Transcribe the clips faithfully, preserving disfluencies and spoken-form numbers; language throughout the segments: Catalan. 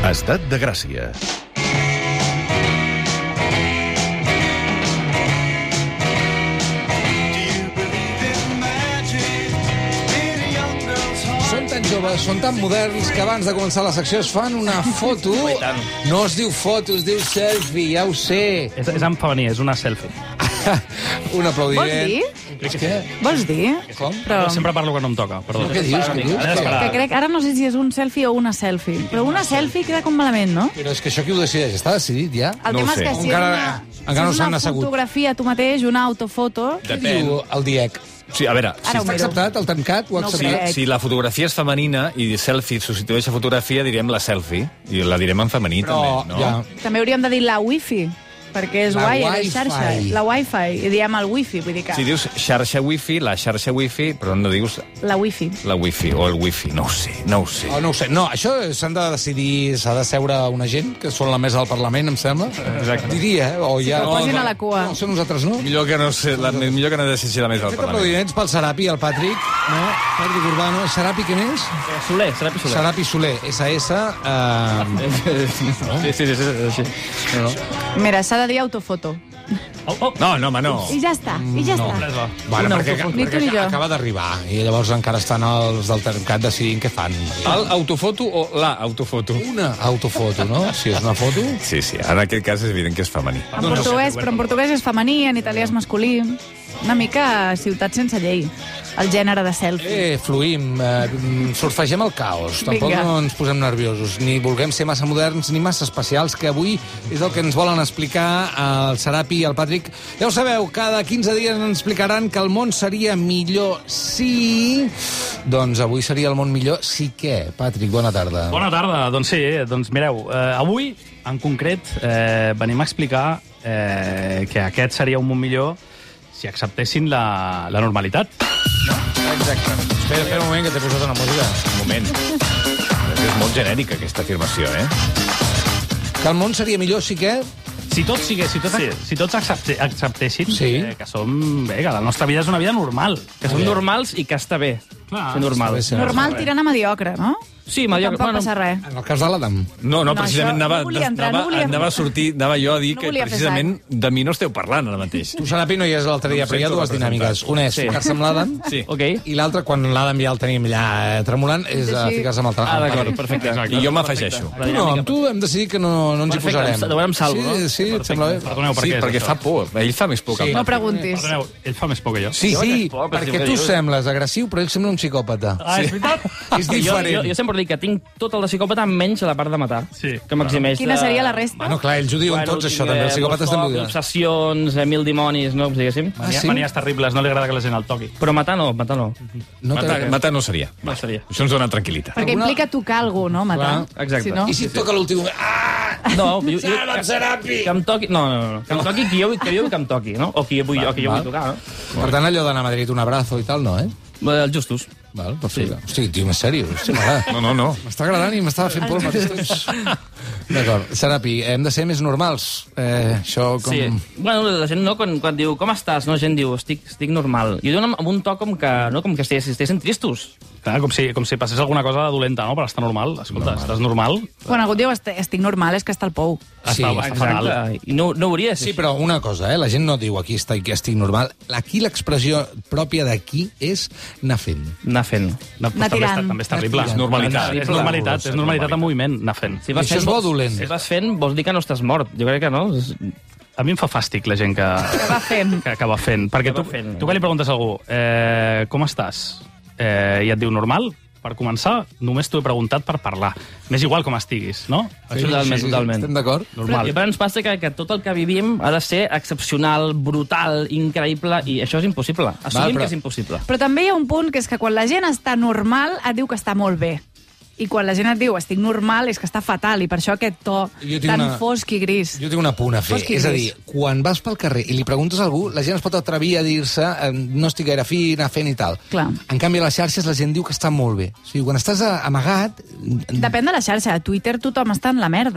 Estat de Gràcia. Són tan joves, són tan moderns, que abans de començar la secció es fan una foto. No es diu foto, es diu selfie, ja ho sé. És, és en femení, és una selfie. Un aplaudiment. Vols dir? És que... Vols dir? Com? Però... Sempre parlo quan no em toca, perdó. Què dius? Què dius? Que crec, ara no sé si és un selfie o una selfie, però una selfie queda com malament, no? Però és que això qui ho decideix? Està decidit ja? El No ho tema sé. és que si Encara- és una, encara no si és s'han una assegut. fotografia tu mateix, una autofoto... Què diu el D I E C? Sí, a veure, Ara si, ho Està miro. acceptat? El tancat? Ho ha No ho acceptat? crec. si la fotografia és femenina i selfie substitueix a fotografia, direm la selfie. I la direm en femení, Però, també, no? ja... També hauríem de dir la wifi, perquè és La guai, wifi. és xarxa. La wifi, i diem el wifi, vull dir que... Si dius xarxa wifi, la xarxa wifi, però no dius La wifi. la wifi o el wifi. No ho sé, no ho sé. Oh, no ho sé. No, això s'han de decidir, s'ha de seure una gent, que són la mesa del Parlament, em sembla. Exacte. Diria, eh? O ja... que ho posin a la cua. No, són nosaltres, no? Millor que no, sé, la, millor que no decideixi la mesa del Crec que Parlament. aplaudiments pel Serapi i el Patrick. No? Patrick Urbano. Serapi, què més? Soler, Serapi Soler. Serapi Soler. S S. Uh... Sí, sí, sí, sí, sí. No, no. Mira, s'ha de dir autofoto. Oh, oh. No, no, home, no. I ja està, i ja No. està. Presa. Bueno, Una perquè, autofoto. Ni tu perquè ni jo. acaba d'arribar i llavors encara estan els del Termcat decidint què fan. El autofoto o la autofoto? Una autofoto, no? Si és una foto... Sí, sí, en aquest cas és evident que és femení. En portuguès, però en portuguès és femení, en italià és masculí. Una mica ciutat sense llei, el gènere de selfie. Eh, fluïm, eh, surfegem el caos. Tampoc Vinga. no ens posem nerviosos, ni vulguem ser massa moderns ni massa especials, que avui és el que ens volen explicar el Serapi i el Patrick. Ja ho sabeu, cada quinze dies ens explicaran que el món seria millor si... Doncs avui seria el món millor si què? Patrick, bona tarda. Bona tarda. Doncs sí, doncs mireu, eh, avui, en concret, eh, venim a explicar eh, que aquest seria un món millor si acceptessin la, la normalitat. Exacte. Espera, espera un moment, que t'he posat una música. Un moment. És molt genèrica, aquesta afirmació, eh? Que el món seria millor si què? Si tots, sigués, si tots, sí. si tots accepte, acceptessin Sí. eh, que som... Bé, que la nostra vida és una vida normal. Que són normals i que està bé. Clar, Ser normal. està bé ser Normal tirant a mediocre, no? Sí, mediocre. Tampoc passa res. En el cas de l'Adam. No, no, No, precisament això anava, no volia entrar, anava, no volia- anava a sortir, anava jo a dir No que volia fer precisament de mi no esteu parlant ara mateix. Tu, Serapi, no hi és l'altre dia, No em però hi ha sento dues dinàmiques. Una és Sí. ficar-se amb l'Adam, Sí. Ok. i l'altra, quan l'Adam ja el tenim allà eh, tremolant, és eh, Així. ficar-se amb el Ah, d'acord, Patrick. perfecte. I jo m'afegeixo. La Tu no, amb tu hem decidit que no, no ens hi Perfecte, posarem. em- ho veurem salvo, sí, no? Sí, et sembla bé? Perdoneu, per Sí, què és perquè això? fa por. Ell fa més por que Sí. el No Patrick. preguntis. Perdoneu, ell fa més por que jo. Sí, Jo sí, vaig por, però perquè sí tu que dius. sembles agressiu, però ell sembla un psicòpata. Ah, és veritat? És Jo, diferent. jo, jo sempre dic que tinc tot el de psicòpata menys la part de matar. Sí. Que m'eximeix Quina de... seria la resta? Bueno, clar, ells ho diuen tots, això, també. Els psicòpates també ho diuen. Obsessions, eh, mil dimonis, no? Diguéssim. Ah, Mania, sí? Manies terribles, no li agrada que la gent el toqui. Però matar no, matar no. No Matar, te... matar no seria. No seria. Això ens dona tranquil·litat. Perquè Alguna- implica tocar algú, no? Matar. Clar, exacte. Si no... I si et toca l'últim... Ah! No, jo, jo, Salva't, Serapi! que em toqui... No, no, no. Que em toqui qui jo, que jo vull que em toqui, no? O qui jo vull, o qui jo val. vull tocar, no? Per tant, allò d'anar a Madrid un abrazo i tal, no, eh? Eh, Els justos. Val, perfecte. Sí. Hosti, tio, més seriós. Hosti, m'agrada. No, no, no. M'està agradant i m'estava fent por al mateix temps. D'acord. Serapi, hem de ser més normals. Eh, això com... Sí. Bueno, la gent no, quan, quan diu com estàs, no? La gent diu estic, estic normal. I ho diuen amb, amb un to com que, no? Com que estiguessin, estiguessin tristos. Clar, com si, com si passés alguna cosa dolenta, no? Per estar normal. Escolta, normal. Estàs normal. Quan algú diu "Est- estic normal és que està al pou. Sí, està, està fatal. Exacte. I no, no hauria de ser Sí, però una cosa, eh? La gent no diu aquí estic, estic normal. Aquí l'expressió pròpia d'aquí és anar fent. anar fent. No, Anar també, està, tirant. també és terrible. Anar tirant. Normalitat. És normalitat, és normalitat en moviment, anar fent. Si I això és bo o dolent? Si vas fent, vols dir que no estàs mort. Jo crec que no. És- A mi em fa fàstic la gent que, Que va fent. que, que va fent. Perquè Que va tu, fent. tu que li preguntes a algú, eh, com estàs? Eh, I et diu normal? Per començar, només t'ho he preguntat per parlar. M'és igual com estiguis, no? Això totalment, totalment. Estem d'acord? Però, Normal. I a ens passa que, que tot el que vivim ha de ser excepcional, brutal, increïble, i això és impossible. Assumim però- que és impossible. Però també hi ha un punt que és que quan la gent està normal et diu que està molt bé. I quan la gent et diu estic normal és que està fatal, i per això aquest to Jo tinc tan una- fosc i gris. Jo tinc un apunt a fer. Fosc i És a gris. dir, quan vas pel carrer i li preguntes a algú, la gent es pot atrevir a dir-se eh, no estic gaire fi, anar fent i tal. Clar. En canvi, a les xarxes la gent diu que està molt bé. O sigui, quan estàs a- amagat... Depèn de la xarxa. A Twitter tothom està en la merda.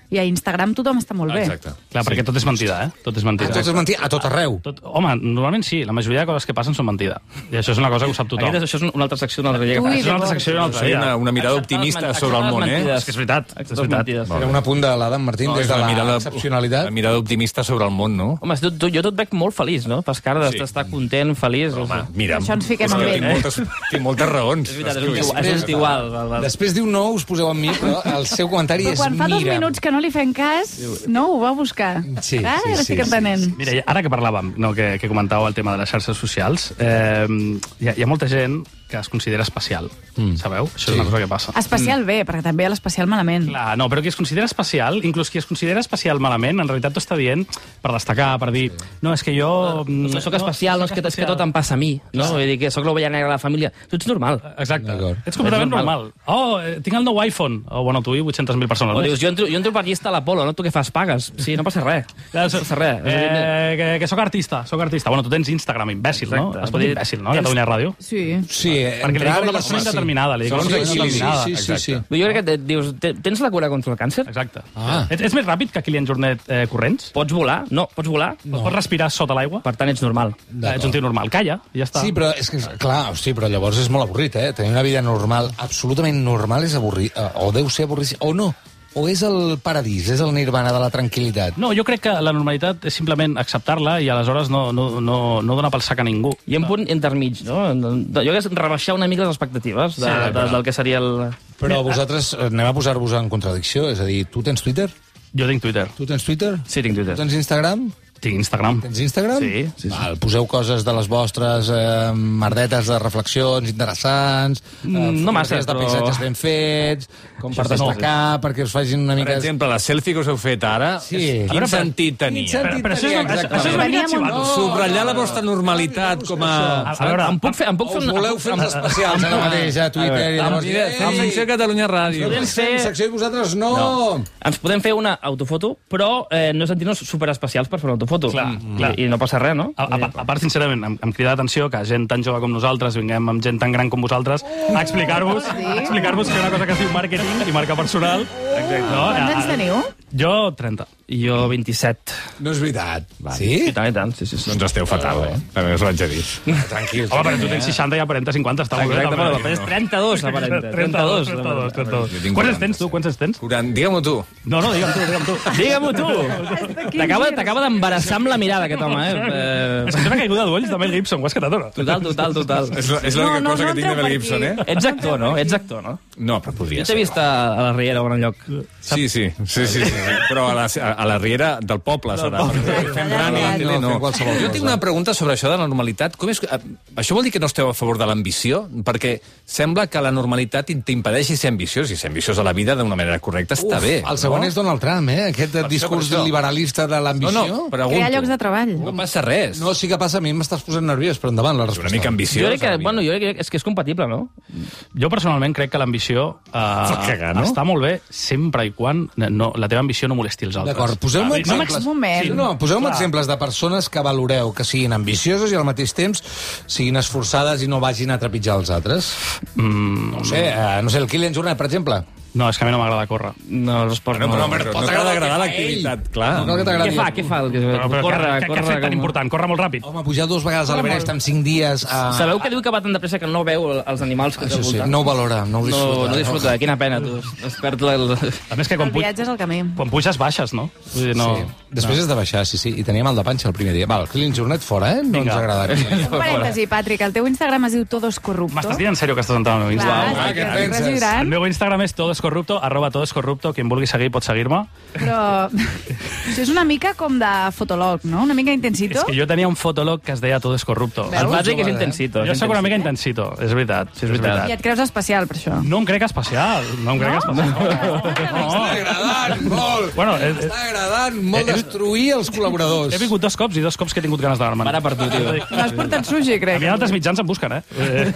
I a Instagram tothom està molt bé. Exacte. Clar, perquè tot és mentida, eh? Tot és mentida. Tot és mentida, a tot arreu. Tot, home, normalment sí, la majoria de coses que passen són mentida. I això és una cosa que ho sap tothom. Aquest, això és una altra secció una altra dia que Ui, fa. És una altra secció i una altra Sí, dia. una, una mirada optimista sobre el món, eh? És que és veritat, és veritat. Era un apunt de l'Adam Martín No, des és de una la mirada, excepcionalitat. una mirada optimista sobre el món, no? Home, tu, tu, jo tot veig molt feliç, no? Fas cara Sí. d'estar content, feliç. Home, mira, Això ens fiquem és que amb ell. tinc moltes, tinc moltes raons. És veritat, és un Escriu. tio- és un igual. val, val. Després diu no, us poseu amb mi, però el seu comentari Però és quan fa dos mira. minuts que no li fem cas, no, ho va buscar. Sí, Ara sí, sí, estic sí, entenent. Mira, i ara que parlàvem, no, que, que comentàveu el tema de les xarxes socials, eh, hi, ha, hi ha molta gent que es considera especial, mm. sabeu? Això Sí. és una cosa que passa. Especial bé, perquè també hi ha l'especial malament. Clar, no, però qui es considera especial, inclús qui es considera especial malament, en realitat t'ho està dient per destacar, per dir, no, és que jo... No, soc especial, no, és que, és que tot em passa a mi, no? Vull dir que soc l'ovella negra de la família. Tu ets normal. Exacte. D'acord. Ets completament És normal. normal. Oh, eh, tinc el nou iPhone. Oh, bueno, tu i vuit-centes mil persones O més. dius, jo entro, jo entro per llista a l'Apolo, no? Tu què fas? Pagues? Sí, no passa res. Ja, No passa res. És a dir, Eh, que, que sóc artista, sóc artista. Bueno, tu tens Instagram, imbècil, no? Exacte. Es pot dir imbècil, no? A Tens- Catalunya Ràdio. Sí. Sí, Perquè li dic a una persona indeterminada, li dic a una Sí, persona sí, sí, indeterminada. sí, sí, sí. Jo crec que et dius, "Te- tens la cura contra el càncer? Exacte. Ah. Ets, ets més ràpid que Kilian Jornet eh, corrents? Pots volar? No, pots volar? No. Pots respirar sota l'aigua? Per tant, ets normal. Eh, ets un tio normal. Calla, i ja està. Sí, però és que, clar, hosti, però llavors és molt avorrit, eh? Tenir una vida normal, absolutament normal, és avorrit, eh, o deu ser avorrit, o no, o és el paradís, és el nirvana de la tranquil·litat. No, jo crec que la normalitat és simplement acceptar-la i aleshores no, no, no, no donar pel sac a ningú. Hi ha un punt intermig, no? Jo crec que és rebaixar una mica les expectatives de, Sí, de, però- del que seria el... Però vosaltres, eh, anem a posar-vos en contradicció, és a dir, tu tens Twitter? Jo tinc Twitter. Tu tens Twitter? Sí, tinc Twitter. Tu tens Instagram? Tinc Instagram. Tens Instagram? Sí, sí, sí. Val, poseu coses de les vostres eh, merdetes de reflexions interessants, eh, Mm, no massa, fotografies de però- paisatges ben fets, com per Això sí, destacar, perquè us facin una Per mica... exemple, la selfie que us heu fet ara, Sí. quin A veure, però- sentit tenia? Quin sentit Però això és, tenia, això, això és exactament? una mica Veníem xivato. amb- Subratllar la vostra normalitat com a... A veure, Em puc fer, em puc fer Us una... voleu fer els especials ara mateix a Twitter i llavors... Mira, fem secció Catalunya Ràdio. Podem Fem fer... secció i vosaltres no! Ens podem fer una autofoto, però eh, no sentir-nos superespecials per fer una autofoto. Clar, I, clar. I no passa res, no? A, a, a part, sincerament, em, em crida l'atenció que gent tan jove com nosaltres vinguem amb gent tan gran com vosaltres a explicar-vos a explicar-vos que hi ha una cosa que es diu màrqueting i marca personal. Exacte. No? Quants anys A- teniu? Jo, trenta. I jo, vint-i-set. No és veritat. I Sí? tant, i tant. Sí, sí, sí. Doncs esteu fatal, eh? També us ho haig de dir. Tranquil. Home, però tu tens seixanta i aparenta cinquanta, està molt bé. Exacte, també. però després trenta-dos, aparenta. trenta-dos, trenta-dos, trenta-dos. Jo tinc Quants anys quaranta. tens, tu? Quants anys tens? Curan, digue-m'ho tu. No, no, digue'm tu, digue'm tu. Digue-m'ho tu! T'acaba t'acaba d'embarassar amb la mirada, aquest home, eh? eh Sento una caiguda d'ulls de Mel Gibson, ho has quedat o no? total, total, total. És la- és l'única No, no, cosa no que tinc de entreu Mel per Gibson, eh? aquí. Ets actor, no? Ets actor, no? No, però podria Jo t'he ser. vist a, a la Riera o en lloc. Sí, sí, sí, sí, sí. Però a la, a la riera del poble serà. Perquè fent ràdio a la tele, No, no. fent qualsevol Jo cosa. tinc una pregunta sobre això de la normalitat. Com és, que- eh, això vol dir que no esteu a favor de l'ambició? Perquè sembla que la normalitat t'impedeixi ser ambiciós, i ser ambiciós a la vida d'una manera correcta està bé. El segon no? és Donald Trump, eh? Aquest això, discurs per això. liberalista de No, l'ambició. no, pregunto. Crear llocs de treball. No passa res. No, sí que passa, a mi m'estàs posant nerviós, però endavant la És resposta. una mica ambiciós. Jo crec a la que, vida. bueno, jo crec que és que és compatible, no? Jo personalment crec que l'ambició eh, cagar, no? està molt bé sempre i quan no, la teva ambició no molesti els altres. D'acord, poseu-me Ah, exemples. Un moment. Sí, no, poseu-me Clar. exemples de persones que valoreu que siguin ambicioses i al mateix temps siguin esforçades i no vagin a trepitjar els altres. Mm, No ho sé, eh, no sé, el Kilian Jornet, per exemple. no, és que a mi no m'agrada córrer. No, els esports No, però, no. però, no pot t'ha agradar d'agradar que fa l'activitat, ell. clar. No cal que t'agradi. Què fa? Què fa? El que- Però, però corre, què, què, corre, què ha fet tan com- important? Corre molt ràpid. Home, pujar dues vegades a l'Everest en cinc dies... A... Sabeu que diu que va tan de pressa que no veu els animals que té Això al sí, voltant? no ho valora, no ho disfruta. No, no disfruta, quina pena, tu. Es perd el... A més que quan, El puj, viatge és el camí. quan puges baixes, no? Vull dir, no... Sí. Després has de baixar, sí, sí. I tenia mal de panxa el primer dia. Val, el Kilian Jornet fora, eh? No Vinga. ens agrada. Un parèntesi, Patrick, el teu Instagram es diu Todos Corrupto. M'estàs dient en sèrio que estàs entrant al meu Clar, Instagram? Ah, és què que penses? res gran, El meu Instagram és todoscorrupto, arroba todoscorrupto. Qui em vulgui seguir pot seguir-me. però això és una mica com de fotolog, no? Una mica intensito. És que jo tenia un fotolog que es deia Todo es corrupto. Veus? El Patrick és Jove, eh? intensito. Jo és sóc una mica intensito. intensito, és veritat. Sí, és veritat. I veritat. et creus especial, per això. No em crec especial, no em crec especial. M'està agradant molt. Bueno, eh, eh, M'està agradant molt destruir els col·laboradors. he vingut dos cops i dos cops que he tingut ganes d'anar-me'n. Para per tu, tio. M'has portat sushi, A crec. mi altres mitjans em busquen, eh? eh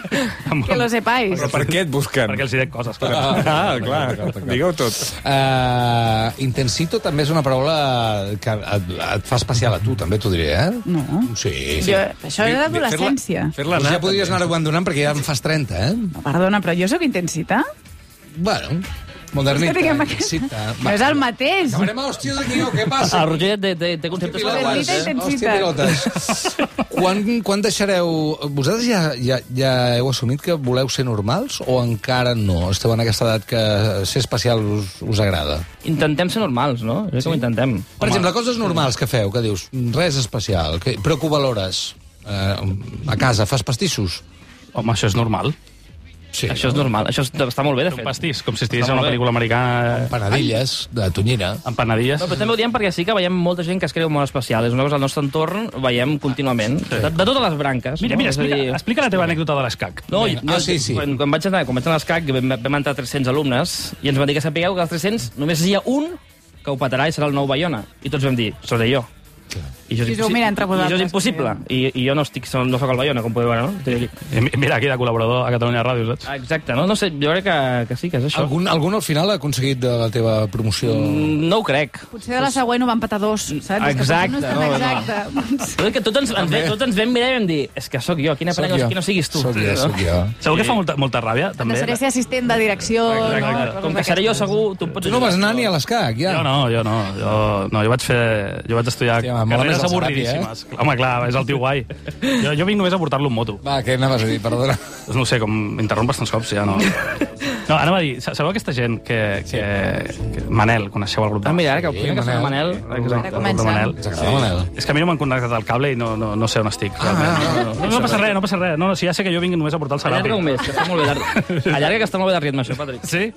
Que lo sepáis. Però per què et busquen? Perquè els hi dec coses. Clar. Ah, clar, digueu tot. Uh, intensito també és una paraula que et, et fa especial a tu, també t'ho diré, eh? No. Sí. Jo, això és d'adolescència. Fer-la Doncs anar. ja podries anar abandonant perquè ja en fas trenta, eh? Perdona, però jo sóc intensita? Bueno, Modernita. És que diguem aquest- Excita. No és el mateix. Acabarem a hòsties aquí, o què passa? El Roger té, té, té conceptes Pilotes. Modernita i Hòstia, pilotes. Quan, quan deixareu... Vosaltres ja, ja, ja heu assumit que voleu ser normals o encara no? Esteu en aquesta edat que ser especial us, us agrada? Intentem ser normals, no? És que ho intentem. Per exemple, coses normals que feu, que dius, res especial, que, però que ho valores. Eh, a casa, fas pastissos? Home, això és normal. Sí. Això és normal. Això és- està molt bé, de Un fet. pastís, com si estigués Està en una molt bé. pel·lícula americana Panadilles, de tonyina. amb panadilles. No, però també ho diem perquè sí que veiem molta gent que es creu molt especial. És una cosa al nostre entorn, veiem contínuament. De, de totes les branques. Mira, no? mira, És a explica, dir- explica la teva anècdota de l'escac. No, Vinga. jo, Ah, sí, sí. Quan, quan vaig anar, quan vaig anar a l'ESCAC vam, vam entrar tres-cents alumnes i ens van dir que sapigueu que dels tres-cents només hi ha un que ho petarà i serà el nou Bayona. I tots vam dir, seré jo. I això és, I us ho impossi- mira entre i això és vosaltres, impossible. I, I jo no estic, no soc el Bayona, com podeu veure, no? I mira, aquí de col·laborador a Catalunya Ràdio, saps? Ah, exacte, no? No sé, jo crec que, que sí, que és això. Algun, algun al final ha aconseguit de la teva promoció? Mm, No ho crec. Potser de la següent ho van patar dos, saps? És que potser Exacte, No és tan no, no. exacte. Però és que tots ens, ens, ve- tots ens vam mirar i vam dir és que sóc jo, quina Sóc pena jo. que no siguis tu. Sóc jo, no? sóc jo. Segur que fa molta, molta ràbia, també. També ser assistent de direcció... Exacte. no? Com que seré jo segur, tu em pots Tu no vas anar ni a l'escac, ja? Jo no, jo no. Jo, no, jo vaig fer... Jo vaig estudiar Hòstia, mola més carreres el Serapi, avorridíssimes. Home, clar, és el tio guai. Jo, jo vinc només a portar-lo en moto. Va, què anaves a dir, perdona? Doncs no ho sé, com m'interromp bastants cops, ja no... No, anava a dir, sa- sabeu aquesta gent que... que, que Manel, coneixeu el grup de... Ah, mira, ara que, Sí, sí, que sona Manel. Manel. Exacte. Ara comença. Manel. Ens agrada, Manel. És que a mi no m'han connectat el cable i no, no, no sé on estic. realment. no, no, no, no passa res, no passa res. No, no, si ja sé que jo vinc només a portar el Serapi. Allarga-ho més, que està molt bé de... Allarga que està molt bé de ritme, això, Patrick. Sí?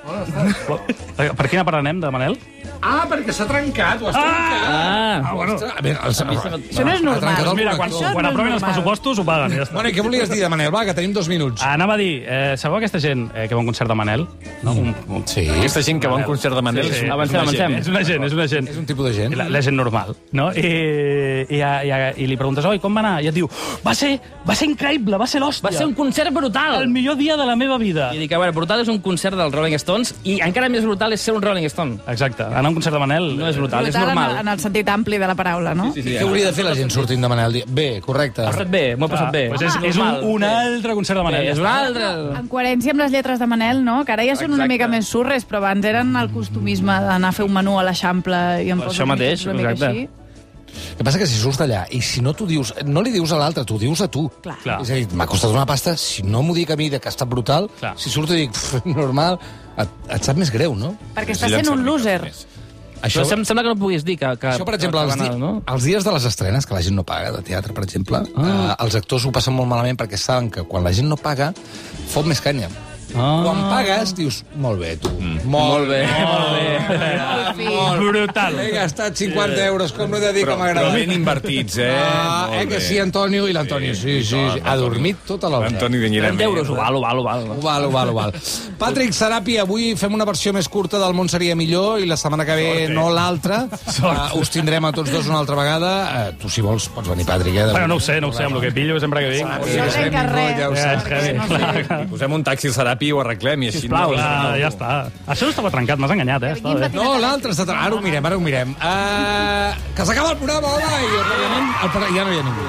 Per quina part anem, de Manel? Ah, perquè s'ha trencat, ho has Ah, bueno. A veure, el... Això no és normal. trencat el Mira, quan, Això no quan és aprovin els normal. pressupostos ho paguen. Ja està. Bueno, i què volies dir de Manel? Va, que tenim dos minuts. Ah, anava a dir, eh, sabeu aquesta gent eh, que va a un concert de Manel? No? Un, un, Sí, Aquesta gent que va a un concert de Manel... Sí, sí. Avancem, avancem. És una gent, és una gent. és un tipus de gent. La, la gent normal, no? I, i, i, i li preguntes, oi, com va anar? I et diu, va ser, va ser increïble, va ser l'hòstia. Va ser un concert brutal. el millor dia de la meva vida. I dic, a veure, brutal és un concert dels Rolling Stones i encara més brutal és ser un Rolling Stone. Exacte, anar a un concert de Manel... No és brutal, és Brutal en, normal. en el sentit ampli de la paraula, no? Sí, sí, Què hauria de fer la gent sortint de Manel? Bé, correcte. Has fet bé, m'ho he passat bé. Pues és, és un, un altre concert de Manel. És un altre. En coherència amb les lletres de Manel, no? Que ara ja són una Exacte. mica més surres, però abans eren el costumisme d'anar a fer un menú a l'Eixample i em poso Això una mica- mateix, una mica exacte. així. El que passa que si surts d'allà i si no t'ho dius, no li dius a l'altre, t'ho dius a tu. Clar. Clar. És a dir, m'ha costat una pasta, si no m'ho dic a mi de que ha estat brutal, Clar. si surto i dic, "Pff, normal, et, et sap més greu, no? Perquè està sent un loser. Això, Però sem sembla que no puguis dir que... que això per exemple, que els, di Manel, no? els dies de les estrenes, que la gent no paga, de teatre, per exemple, ah. eh, els actors ho passen molt malament perquè saben que quan la gent no paga, fot més canya. Ah. Quan pagues, dius, molt bé, tu. Mm. Molt bé, molt bé. Molt Brutal. He gastat cinquanta euros, com no he de dir Però, que m'agrada. però ben invertits, eh? Ah, Molt eh, que bé. sí, Antonio, i l'Antonio, sí, sí, sí, ha dormit tota l'hora. Antoni Ganyera. trenta euros, ho val, ho val, ho val. Ho val, ho val, ho val. Patrick Serapi, avui fem una versió més curta del Món seria millor i la setmana que ve no l'altra. Uh, us tindrem a tots dos una altra vegada. Uh, tu, si vols, pots venir, Patrick. Eh, Bueno, no ho sé, no ho sé, amb el que pillo sempre que vinc. No trenca res. Ja ho Eh, saps. és que- no sé. I posem un taxi al Serapi i ho arreglem i així... Sisplau, no- Ah, ja està. Això no estava trencat, m'has enganyat, eh? Estava bé. No, l'altre està... Ara ho mirem, ara ho mirem. Uh, que s'acaba el programa, home! I, òbviament, el... ja no hi ha ningú.